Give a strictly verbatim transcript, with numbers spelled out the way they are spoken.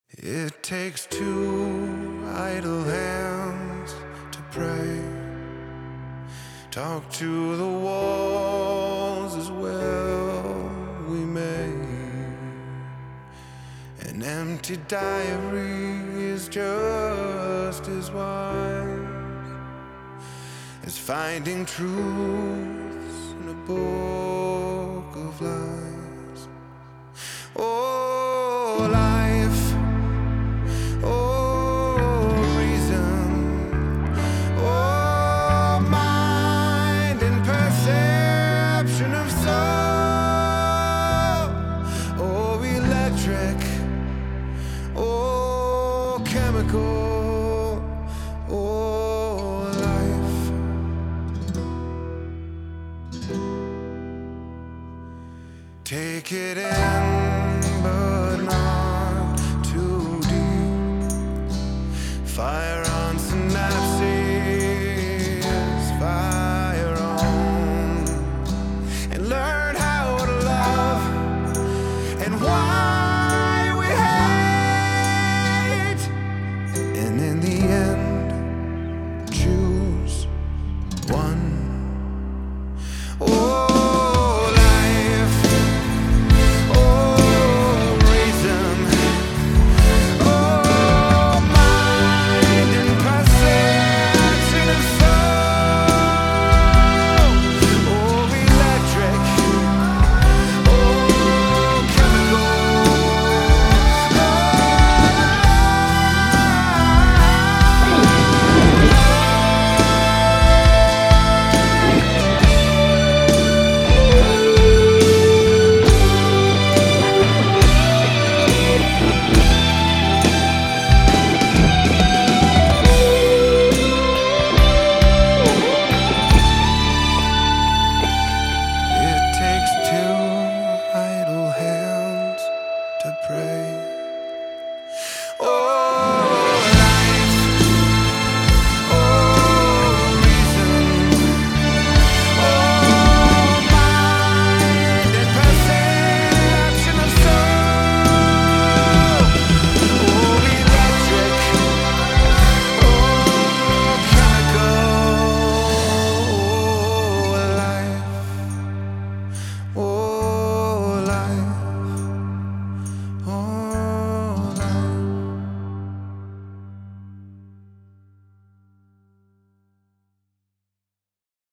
It takes two idle hands to pray. Talk to the walls as well we may. An empty diary is just as wise as finding truths in a book of lies. Oh, life, oh, reason, oh, mind and perception of soul, oh, electric, oh, chemical, oh, life. Take it in, but not too deep. Fire on synapses, fire on, and learn how to love and why we hate. And in the end, choose one. Oh, pray.